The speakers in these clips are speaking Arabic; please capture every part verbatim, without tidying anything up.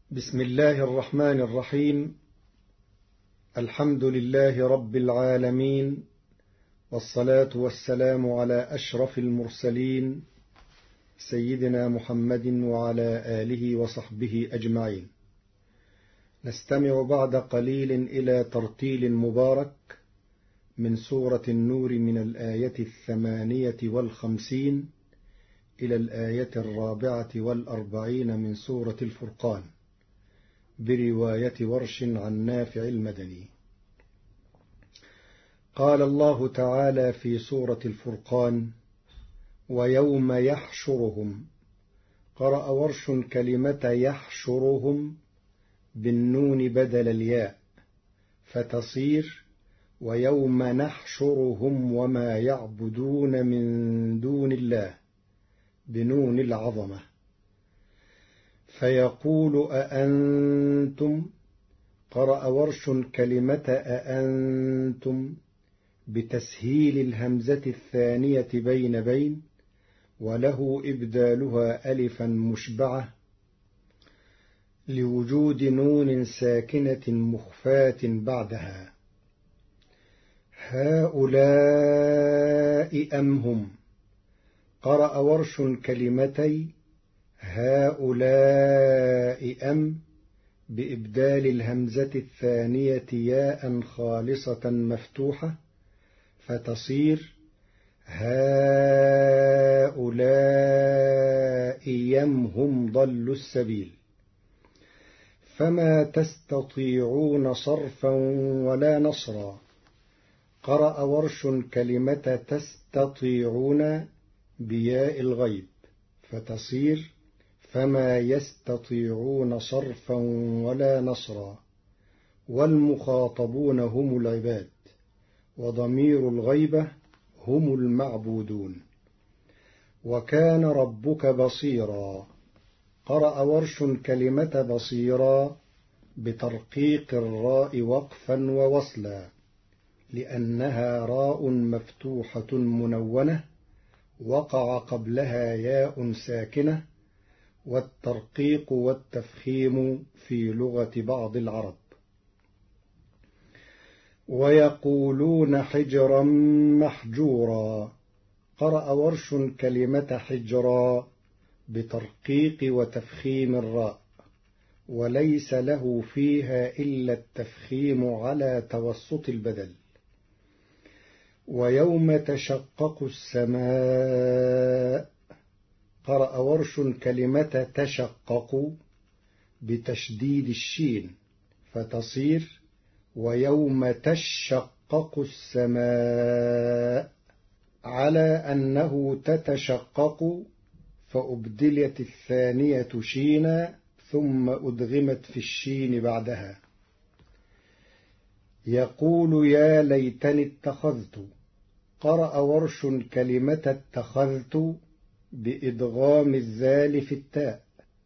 بسم الله الرحمن الرحيم. الحمد لله رب العالمين، والصلاة والسلام على أشرف المرسلين سيدنا محمد وعلى آله وصحبه أجمعين. نستمع بعد قليل إلى ترتيل مبارك من سورة النور من الآية الثمانية والخمسين إلى الآية الرابعة والأربعين من سورة الفرقان، برواية ورش عن نافع المدني. قال الله تعالى في سورة الفرقان: ويوم يحشرهم. قرأ ورش كلمة يحشرهم بالنون بدل الياء، فتصير ويوم نحشرهم وما يعبدون من دون الله بنون العظمة، فيقول أأنتم. قرأ ورش كلمة أأنتم بتسهيل الهمزة الثانية بين بين، وله إبدالها ألفا مشبعة لوجود نون ساكنة مخفاة بعدها. هؤلاء أم هم. قرأ ورش كلمتي هؤلاء أم بإبدال الهمزة الثانية ياء خالصة مفتوحة، فتصير هؤلاء يم هم ضلوا السبيل، فما تستطيعون صرفا ولا نصرا. قرأ ورش كلمة تستطيعون بياء الغيب، فتصير فما يستطيعون صرفا ولا نصرا، والمخاطبون هم العباد، وضمير الغيبة هم المعبودون. وكان ربك بصيرا. قرأ ورش كلمة بصيرا بترقيق الراء وقفا ووصلا، لأنها راء مفتوحة منونة وقع قبلها ياء ساكنة، والترقيق والتفخيم في لغة بعض العرب. ويقولون حجرا محجورا. قرأ ورش كلمة حجرا بترقيق وتفخيم الراء، وليس له فيها إلا التفخيم على توسط البدل. ويوم تشقق السماء. قرأ ورش كلمة تشقق بتشديد الشين، فتصير ويوم تشقق السماء، على أنه تتشقق، فأبدلت الثانية شينا ثم أدغمت في الشين بعدها. يقول يا ليتني اتخذت. قرأ ورش كلمة اتخذت بإدغام الذال في التاء،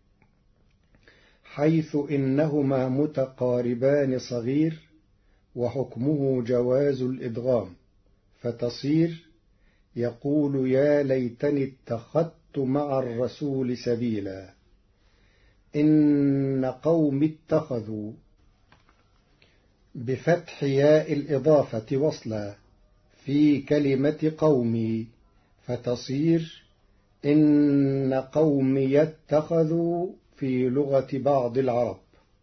حيث إنهما متقاربان صغير، وحكمه جواز الإدغام، فتصير يقول يا ليتني اتخذت مع الرسول سبيلا. إن قوم اتخذوا بفتح ياء الإضافة وصلا في كلمة قومي، فتصير إن قوم يتخذوا في لغة بعض العرب.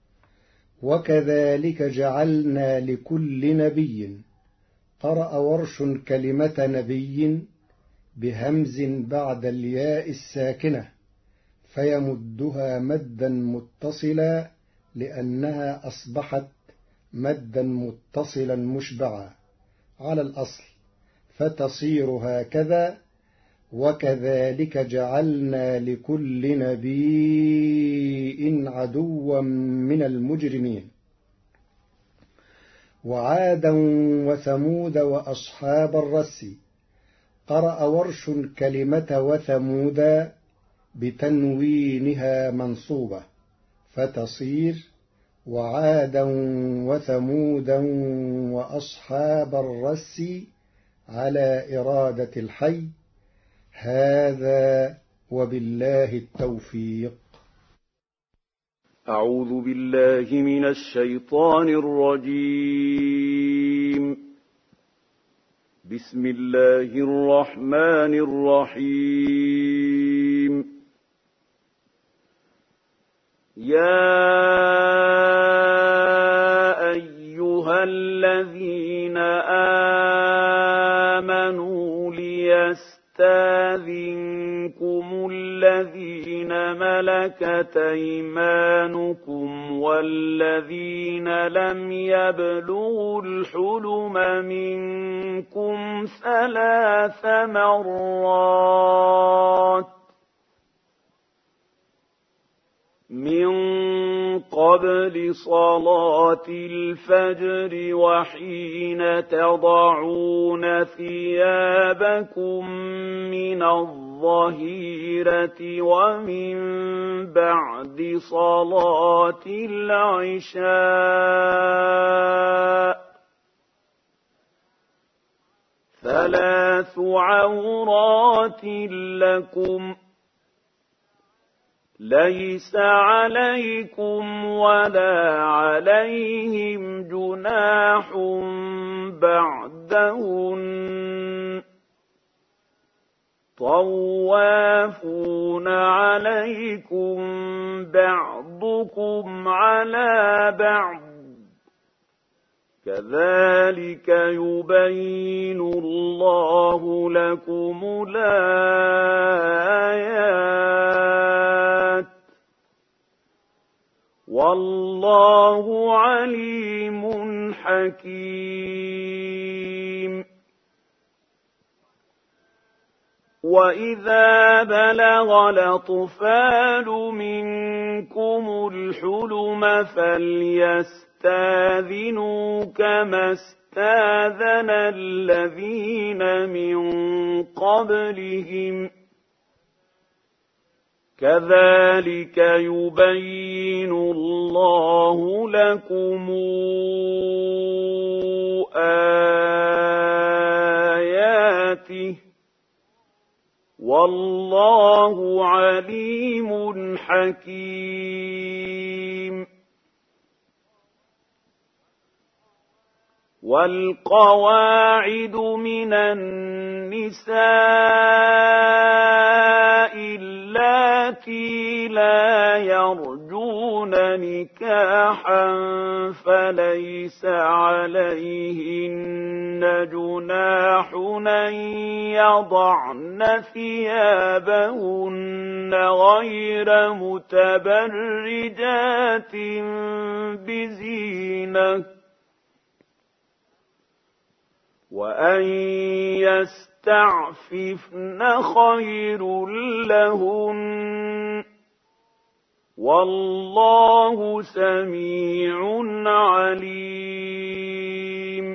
وكذلك جعلنا لكل نبي. قرأ ورش كلمة نبي بهمز بعد الياء الساكنة، فيمدها مدا متصلا لأنها أصبحت مدا متصلا مشبعا على الأصل، فتصير هكذا: وكذلك جعلنا لكل نبي عدوا من المجرمين. وعادا وثمود وأصحاب الرس. قرأ ورش كلمة وثمود بتنوينها منصوبة، فتصير وعادا وثمودا وأصحاب الرس على إرادة الحي. هذا وبالله التوفيق. أعوذ بالله من الشيطان الرجيم. بسم الله الرحمن الرحيم. يا أيها الذين آمنوا ليستاذنكم الذين ملكت أيمانكم والذين لم يبلغوا الحلم منكم ثلاث مرات من قبل صلاة الفجر وحين تضعون ثيابكم من الظهيرة ومن بعد صلاة العشاء. ثلاث عورات لكم ليس عليكم ولا عليهم جناح بعدهن. طوافون عليكم بعضكم على بعض كذلك يبين الله لكم الآيات والله عليم حكيم. وإذا بلغ الأطفال منكم الحلم فليستاذنوا كما استاذن الذين من قبلهم كذلك يبين الله لكم آياته والله عليم حكيم. والقواعد من النساء اللاتي لا يرجون نكاحا فليس عليهن جناح أن يضعن ثيابهن غير متبرجات بزينة وأن يستعففن خير لهن والله سميع عليم.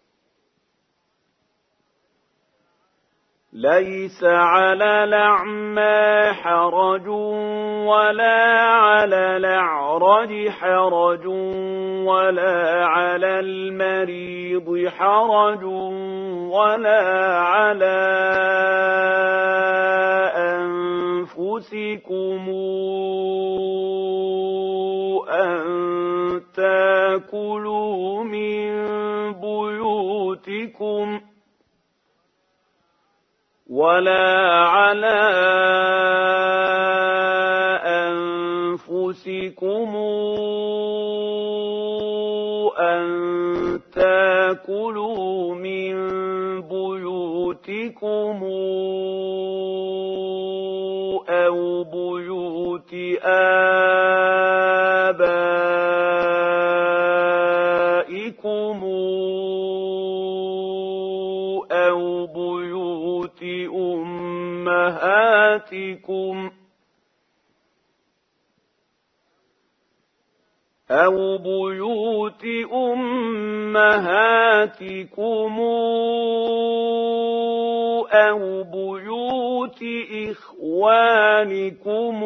ليس على الأعمى حرج ولا على الأعرج حرج ولا على المريض حرج ولا على أنفسكم أن تأكلوا من بيوتكم ولا على أنفسكم أن تأكلوا من بيوتكم أو بيوت آبائكم أو بيوت أمهاتكم أو بيوت أمهاتكم أو بيوت إخوانكم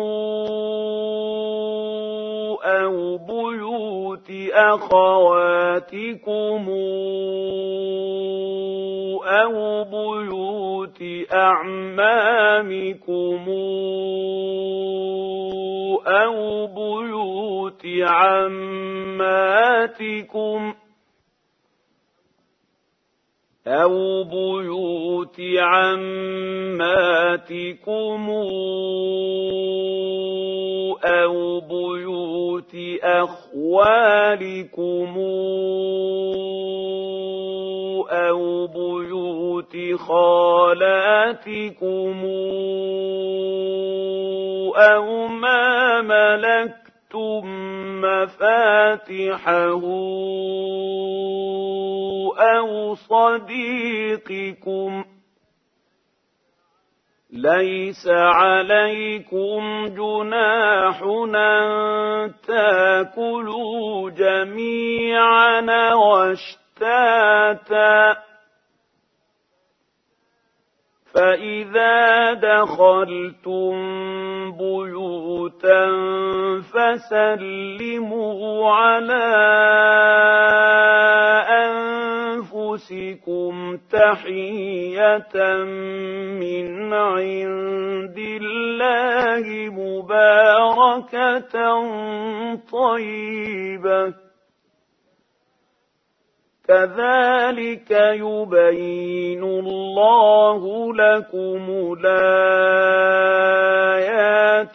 أو بيوت أخواتكم أو بيوت أعمامكم أو بيوت عماتكم أو بيوت عماتكم أو بيوت أخوالكم أو بيوت خالاتكم أو ما ملكتم مفاتحه أو صديقكم ليس عليكم جناح أن تأكلوا جميعا واشتاتا فإذا دخلتم بيوتا فسلموا على أنفسكم تحية من عند الله مباركة طيبة كذلك يبين الله لكم الآيات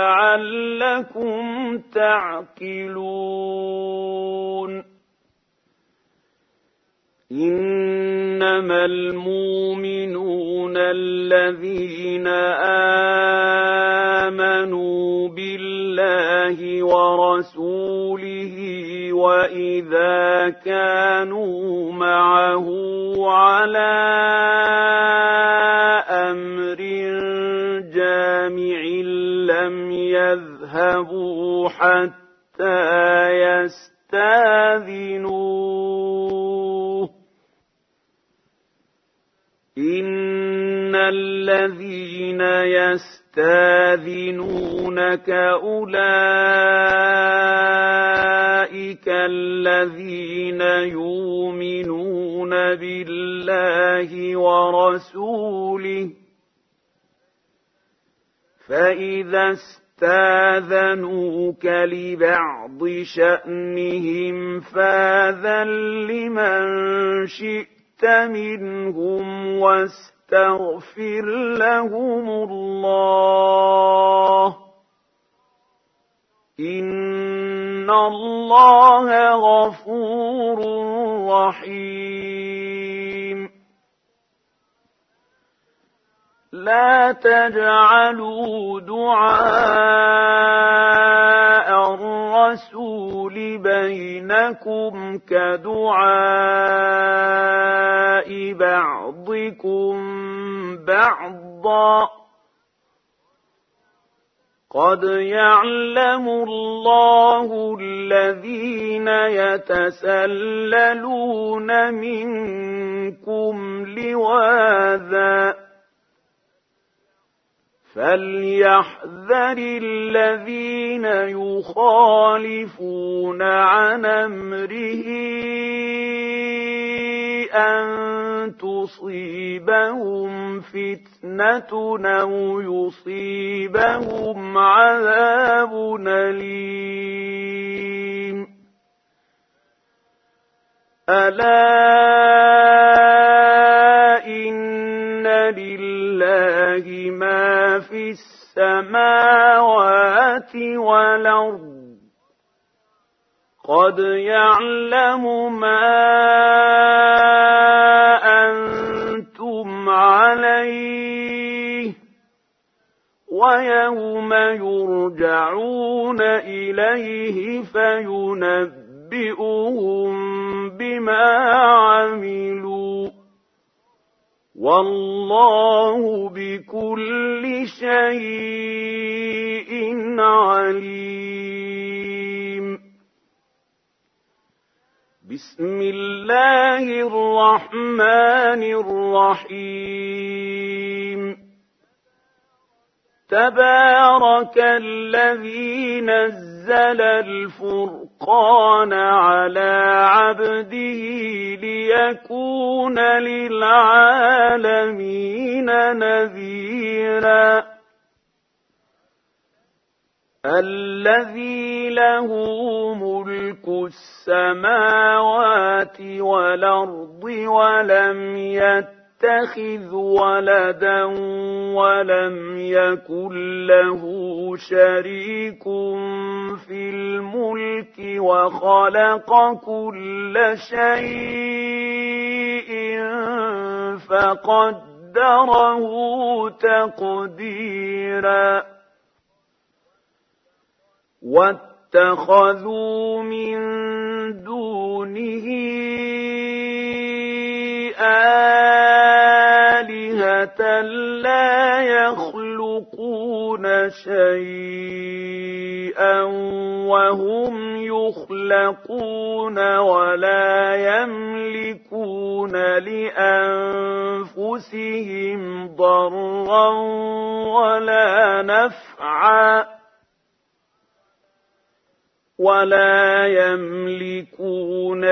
لعلكم تعقلون إنما المؤمنون الذين آمنوا بالله ورسوله وإذا كانوا معه على أمر جامع لم يذهبوا حتى يستأذنوه إن الذين يستأذنونك أولئك الذين يؤمنون بالله ورسوله فإذا استاذنوك لبعض شأنهم فاذن لمن شئت منهم واستغفر لهم الله إن الله غفور رحيم لا تجعلوا دعاء الرسول بينكم كدعاء بعضكم بعضا قد يعلم الله الذين يتسللون منكم لواذا فليحذر الذين يخالفون عن أمره أن تصيبهم فتنة أو يصيبهم عذاب أليم ألا إن لله ما في السماوات والأرض قد يعلم ما أنتم عليه ويوم يرجعون إليه فينبئهم بما عملوا والله بكل شيء عليم بسم الله الرحمن الرحيم تبارك الذي نزل الفرقان على عبده ليكون للعالمين نذيرا الذي له ملك السماوات والأرض ولم يتخذ ولدا ولم يكن له شريك في الملك وخلق كل شيء فقدره تقديرا واتخذوا من دونه آلهة لا يخلقون شيئا وهم يخلقون ولا يملكون لأنفسهم ضرا ولا نفعا ولا يملكون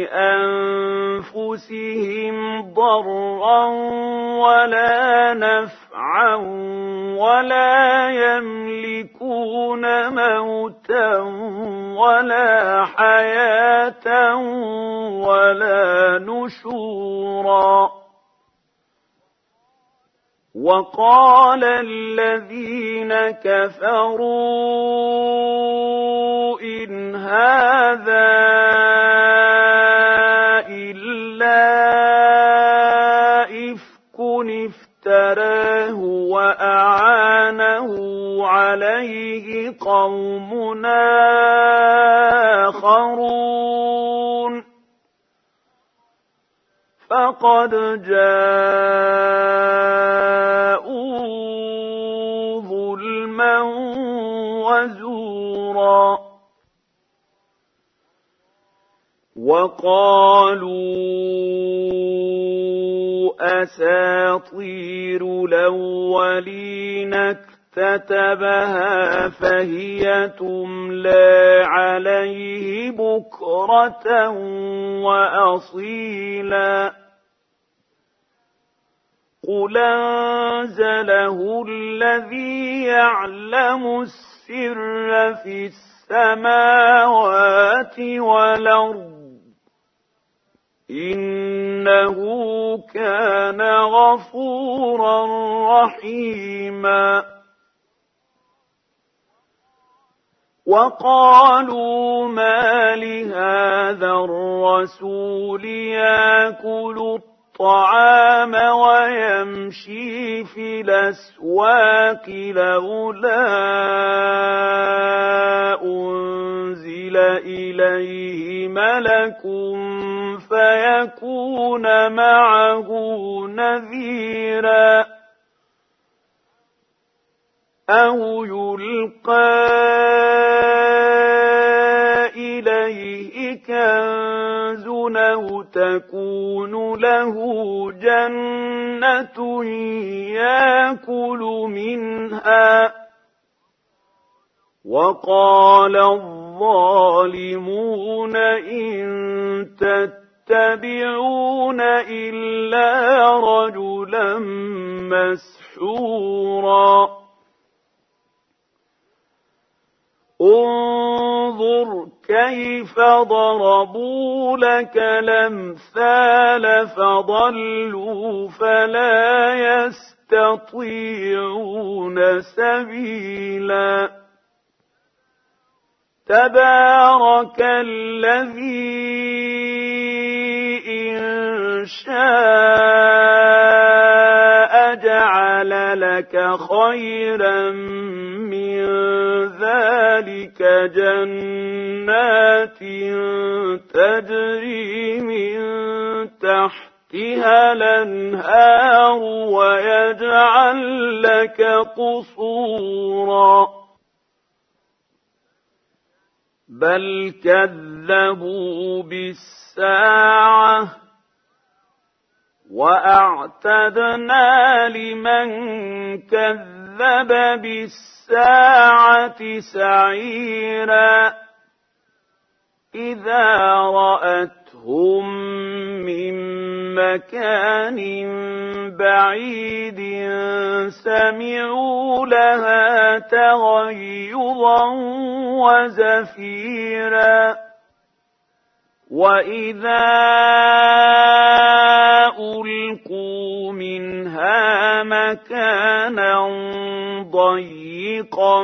لأنفسهم ضرا ولا نفعا ولا يملكون موتا ولا حياة ولا نشورا وقال الذين كفروا إن هذا إلا إفك افتراه وأعانه عليه قوم آخرون فقد جاءوا ظلما وزورا وقالوا أساطير الأولين اكتتبها فهي تملى عليه بكرة وأصيلا قل أنزله الذي يعلم السر في السماوات والأرض إنه كان غفورا رحيما وقالوا ما لهذا الرسول يأكل الطعام ويمشي في الأسواق لولا أنزل إليه ملك فيكون معه نذيرا أو يلقى إليه كنز أو تكون له جنة يأكل منها وقال الظالمون إن تتبعون إلا رجلا مسحورا انظر كيف ضربوا لك الأمثال فضلوا فلا يستطيعون سبيلا تبارك الذي إن شاء جعل لك خيرا من ذلك جنات تجري من تحتها الأنهار ويجعل لك قصورا بل كذبوا بالساعة وأعتدنا لمن كذب بالساعة سعيرا إذا رأتهم من مكان بعيد سمعوا لها تغيظا وزفيرا وإذا ألقوا منها مكانا ضيقا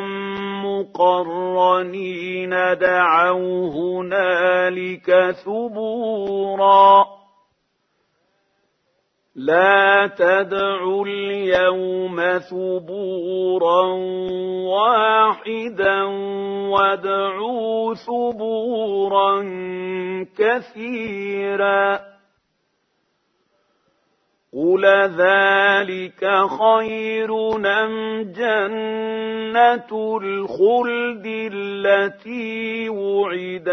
مقرنين دعوا هنالك ثبورا لا تدعوا اليوم ثبورا واحدا وادعوا ثبورا كثيرا قل ذلك خير أم جنة الخلد التي وعد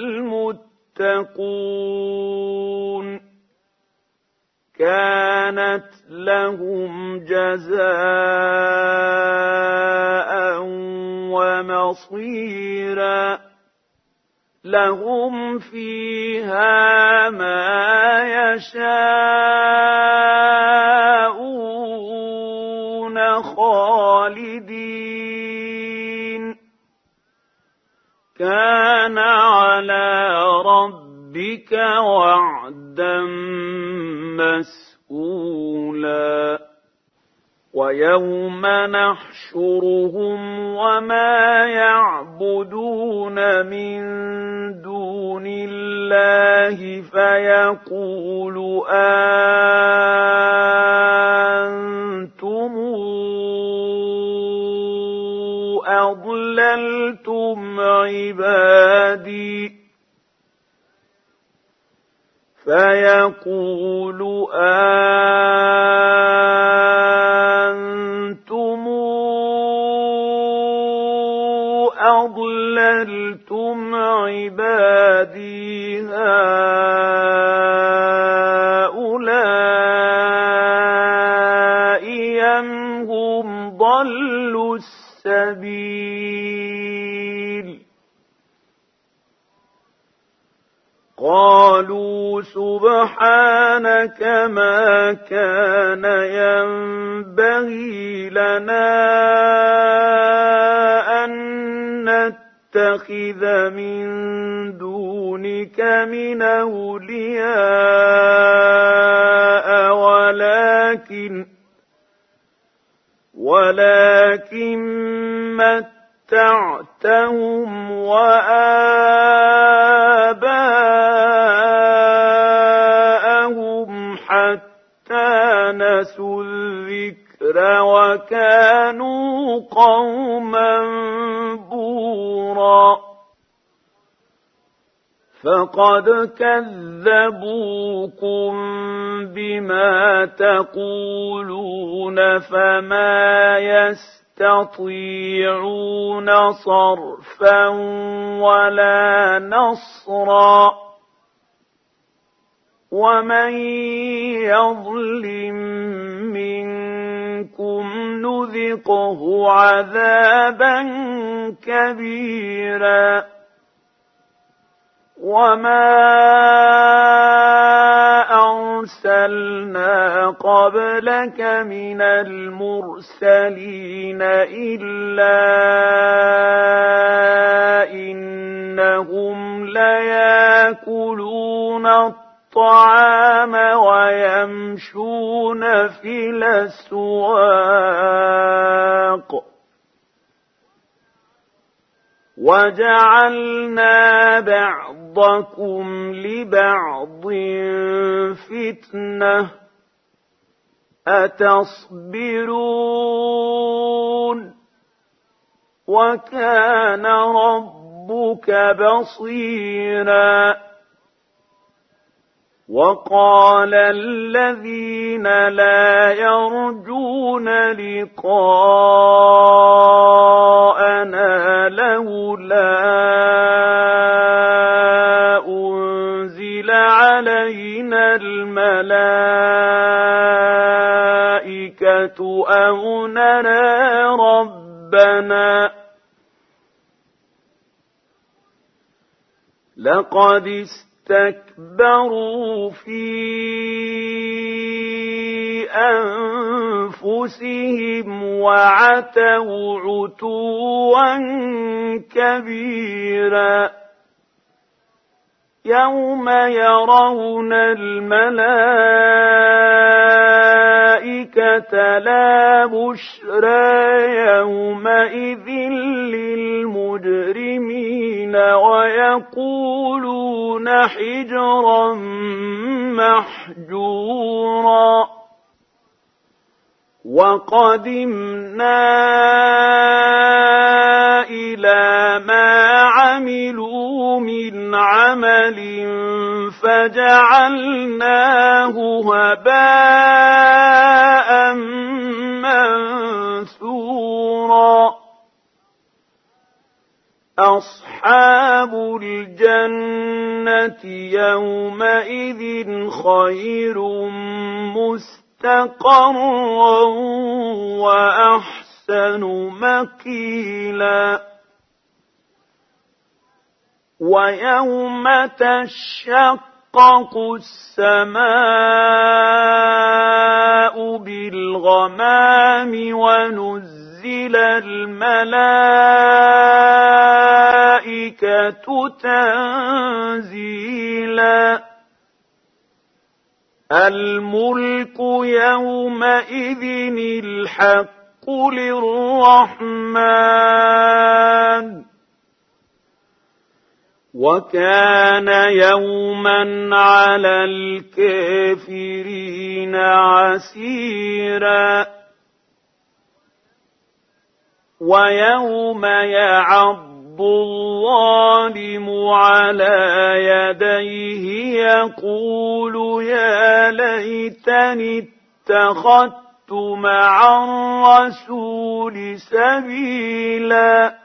المتقون كانت لهم جزاء ومصيرا لهم فيها ما يشاءون خالدين كان على ربك وعدا مسئولا ويوم نحشرهم وما يعبدون من دون الله فيقول أنتم أضللتم عبادي فيقول أنتم أضللتم عبادي هؤلاء أم هم ضلوا السبيل قالوا سبحانك ما كان ينبغي لنا أن نتخذ من دونك من أولياء ولكن ولكن متعتهم وآباءهم حتى نسوا الذكر وكانوا قوما بورا فقد كذبوكم بما تقولون فما يستطيعون صرفا ولا نصرا ومن يظلم منكم نذقه عذابا كبيرا وما أرسلنا قبلك من المرسلين إلا إنهم ليأكلون الطعام ويمشون في الأسواق وجعلنا بعضكم لبعض فتنة أتصبرون وكان ربك بصيرا وقال الذين لا يرجون لقاءنا لولا أنزل علينا الملائكة أو نرى ربنا لقد استكبروا في أنفسهم أنفسهم وعتوا عتوا كبيرا يوم يرون الملائكة لا بشرى يومئذ للمجرمين ويقولون حجرا محجورا وقدمنا إلى ما عملوا من عمل فجعلناه هباء منثورا أصحاب الجنة يومئذ خير مستقرا وأحسن مقيلا ويوم تشقق السماء بالغمام ونزل الملائكة تنزيلا الملك يومئذ الحق للرحمن وكان يوما على الكافرين عسيرا ويوم يعض الظالم على يديه يقول يا ليتني اتخذت مع الرسول سبيلا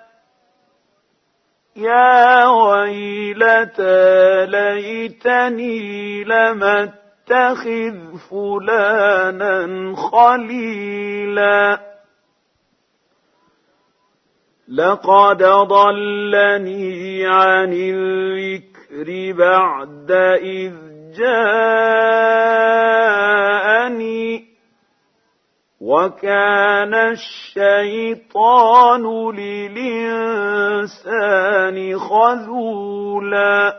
يا ويلتى ليتني لم اتخذ فلانا خليلا لقد ضلني عن الذكر بعد إذ جاءني وكان الشيطان للإنسان خذولا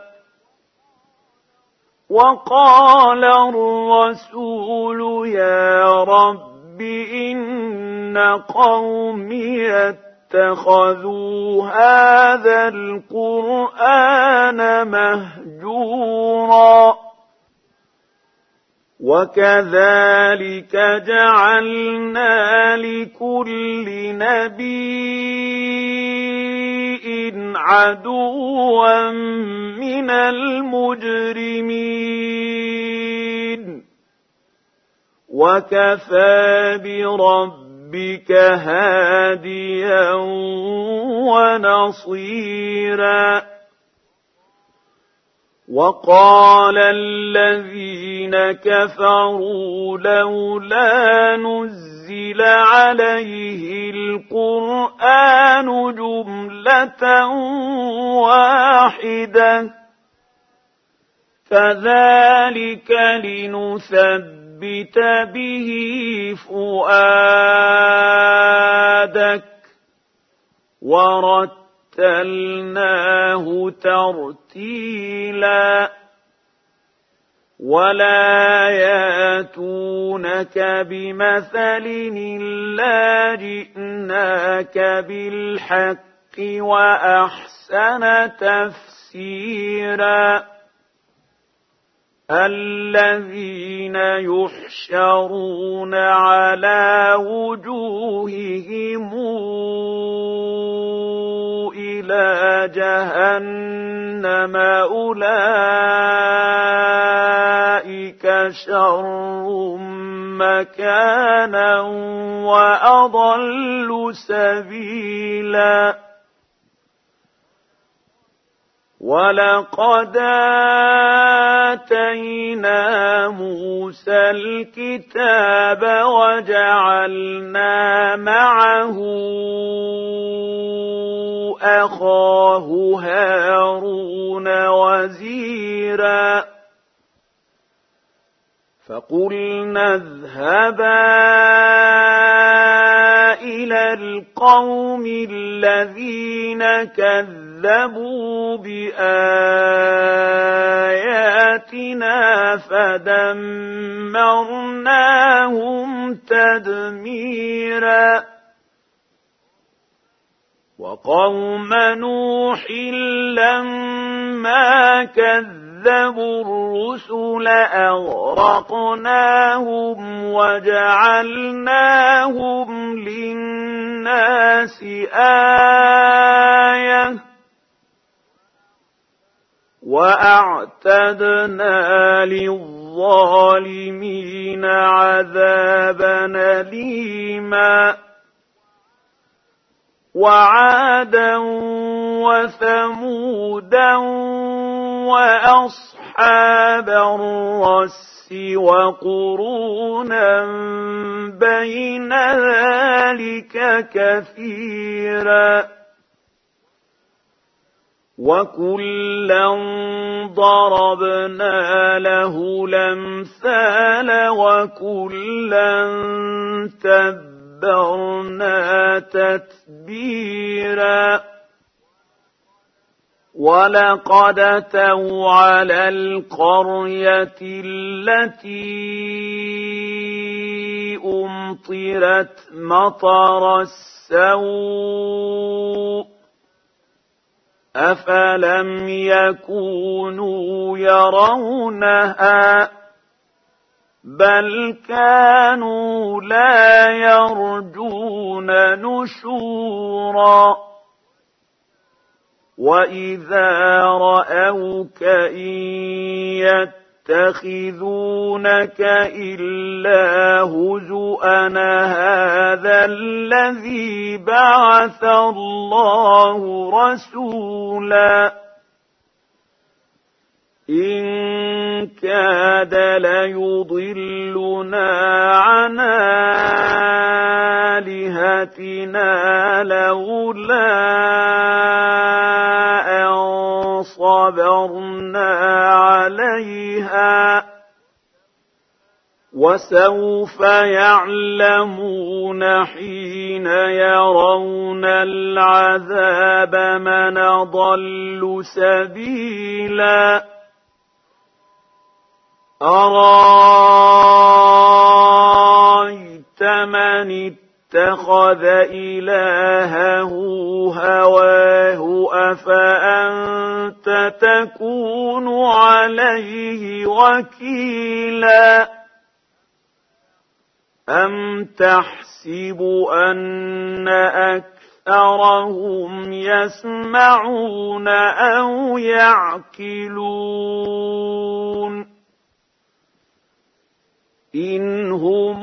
وقال الرسول يا رب إن قومي اتخذوا هذا القرآن مهجورا وكذلك جعلنا لكل نبي عدوا من المجرمين وكفى بربك هاديا ونصيرا وقال الذين كفروا لولا نزل عليه القرآن جملة واحدة كذلك لنثبت به فؤادك ورتلناه ترتيلا ولا ياتونك بمثل إلا جئناك بالحق وأحسن تفسيرا الذين يحشرون على وجوههم إلى جهنم أولئك شر مكانا وأضل سبيلا ولقد آتينا موسى الكتاب وجعلنا معه أخاه هارون وزيرا فقلنا اذهبا إلى القوم الذين كذبوا بآياتنا فدمرناهم تدميرا وقوم نوح لما كذبوا الرسل أغرقناهم وجعلناهم للناس آية وأعتدنا للظالمين عذابا أليما وعادا وثمودا وأصحاب الرس وقرونا بين ذلك كثيرا وكلا ضربنا له الأمثال وكلا تبرنا تتبيرا ولقد أتوا على القرية التي أمطرت مطر السوء أفلم يكونوا يرونها بل كانوا لا يرجون نشورا وإذا رأوك إن يتخذونك إلا هزؤا هذا الذي بعث الله رسولا إن كاد ليضلنا عن آلهتنا لولا أن صبرنا عليها وسوف يعلمون حين يرون العذاب من أضل سبيلا أرأيت من اتخذ إلهه هواه أفأنت تكون عليه وكيلا أم تحسب أن أكثرهم يسمعون أو يعقلون إن هم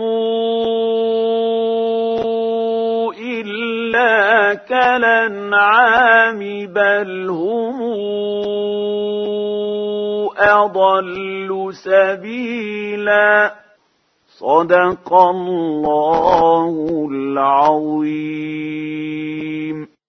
إلا كالأنعام بل هم أضل سبيلا صدق الله العظيم.